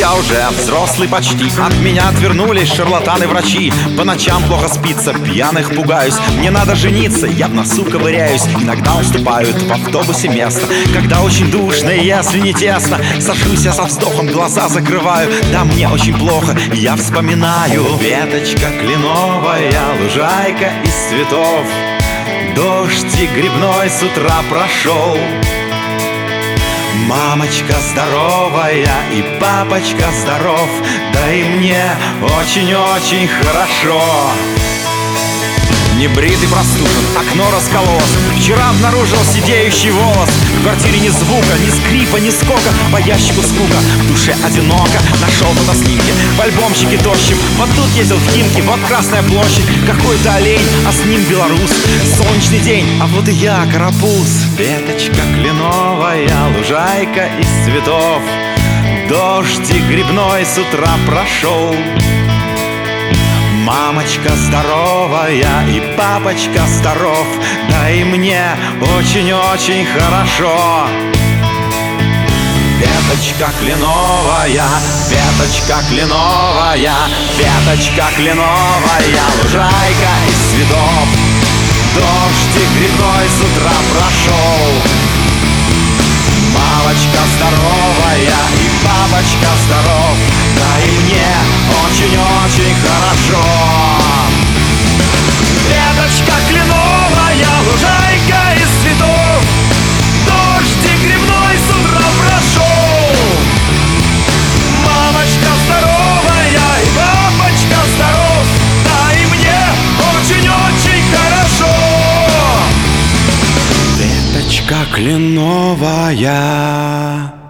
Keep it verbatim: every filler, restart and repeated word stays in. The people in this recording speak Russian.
я уже взрослый почти. От меня отвернулись шарлатаны-врачи. По ночам плохо спится, пьяных пугаюсь. Мне надо жениться, я в носу ковыряюсь. Иногда уступают в автобусе место, когда очень душно и если не тесно. Сажусь я со вздохом, глаза закрываю. Да, мне очень плохо, я вспоминаю. Веточка кленовая, лужайка из цветов. Дождь и грибной с утра прошел. Мамочка здоровая и папочка здоров. Да и мне очень-очень хорошо. Небритый простужен, окно раскололось. Вчера обнаружил сидеющий волос. В квартире ни звука, ни скрипа, ни скока. По ящику скука, в душе одиноко. Нашел фото снимки в альбомчике тощим. Вот тут ездил в Химки, вот Красная площадь. Какой-то олень, а с ним белорус. Солнечный день, а вот и я, карапуз. Веточка кленовая, лужайка из цветов. Дождь и грибной с утра прошел. Мамочка здоровая и папочка здоров. Да и мне очень-очень хорошо. Веточка кленовая, веточка кленовая, веточка кленовая, лужайка из цветов. Дождь и грибной с утра прошел. Мамочка здоровая и папочка здоров. Да и мне очень-очень хорошо. Веточка кленовая, лужайка из цветов. Дождь и грибной с утра прошел. Мамочка здоровая и папочка здоров. Да и мне очень-очень хорошо. Веточка кленовая.